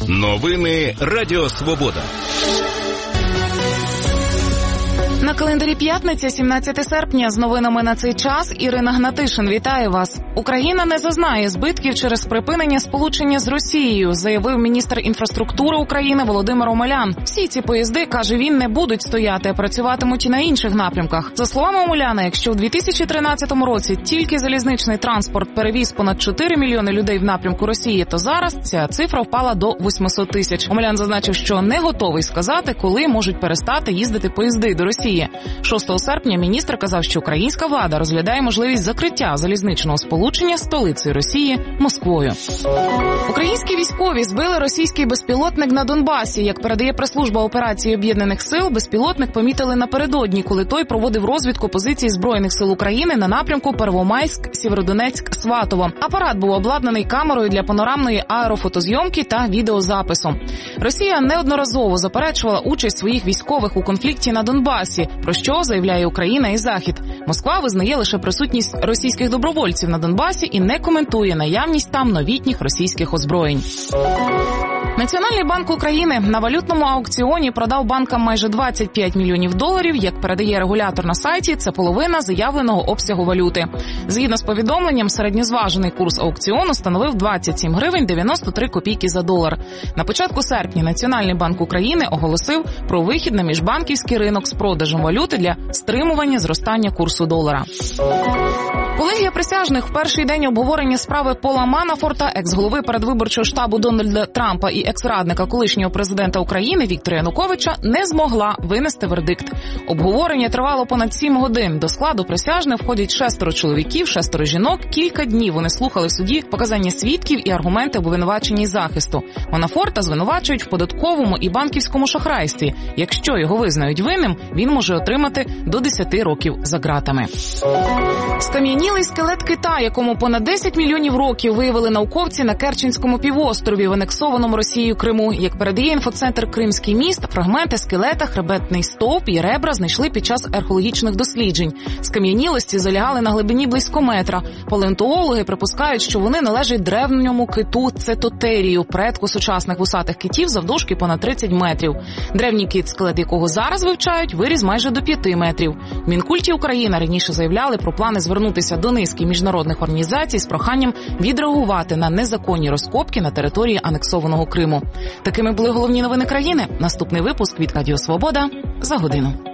Новини Радіо Свобода. На календарі п'ятниця, 17 серпня. З новинами на цей час Ірина Гнатишин. Вітаю вас. Україна не зазнає збитків через припинення сполучення з Росією, заявив міністр інфраструктури України Володимир Омелян. Всі ці поїзди, каже він, не будуть стояти, а працюватимуть і на інших напрямках. За словами Омеляна, якщо в 2013 році тільки залізничний транспорт перевіз понад 4 мільйони людей в напрямку Росії, то зараз ця цифра впала до 800 тисяч. Омелян зазначив, що не готовий сказати, коли можуть перестати їздити поїзди до Росії. 6 серпня міністр казав, що українська влада розглядає можливість закриття залізничного сполучення з столицею Росії – Москвою. Українські військові збили російський безпілотник на Донбасі. Як передає прес-служба операції Об'єднаних сил, безпілотник помітили напередодні, коли той проводив розвідку позицій Збройних сил України на напрямку Первомайськ, Сєвєродонецьк, Сватово. Апарат був обладнаний камерою для панорамної аерофотозйомки та відеозапису. Росія неодноразово заперечувала участь своїх військових у конфлікті на Донбасі, про що заявляє Україна і Захід. Москва визнає лише присутність російських добровольців на Донбасі і не коментує наявність там новітніх російських озброєнь. Національний банк України на валютному аукціоні продав банкам майже 25 мільйонів доларів. Як передає регулятор на сайті, це половина заявленого обсягу валюти. Згідно з повідомленням, середньозважений курс аукціону становив 27 гривень 93 копійки за долар. На початку серпня Національний банк України оголосив про вихід на міжбанківський ринок з продажем валюти для стримування зростання курсу долара. Колегія присяжних в перший день обговорення справи Пола Манафорта, екс-голови передвиборчого штабу Дональда Трампа і екс-радника колишнього президента України Віктора Януковича, не змогла винести вердикт. Обговорення тривало понад 7 годин. До складу присяжних входять 6 чоловіків, 6 жінок. Кілька днів вони слухали в суді показання свідків і аргументи обвинувачення і захисту. Манафорта звинувачують в податковому і банківському шахрайстві. Якщо його визнають винним, він може отримати до 10 років за ґратами. Скам'янілий скелет кита, якому понад 10 мільйонів років, виявили науковці на Керченському півострові в анексованому Росією Криму. Як передає інфоцентр «Кримський міст», фрагменти скелета, хребетний стовп і ребра знайшли під час археологічних досліджень. Скам'янілості залягали на глибині близько метра. Палеонтологи припускають, що вони належать древньому киту цетотерію, предку сучасних вусатих китів завдовжки понад 30 метрів. Древній кит, скелет якого зараз вивчають, виріс майже до 5 метрів. В Мінкульті України раніше заявляли про плани звернутися до низки міжнародних організацій з проханням відреагувати на незаконні розкопки на території анексованого Криму. Такими були головні новини країни. Наступний випуск від Радіо Свобода за годину.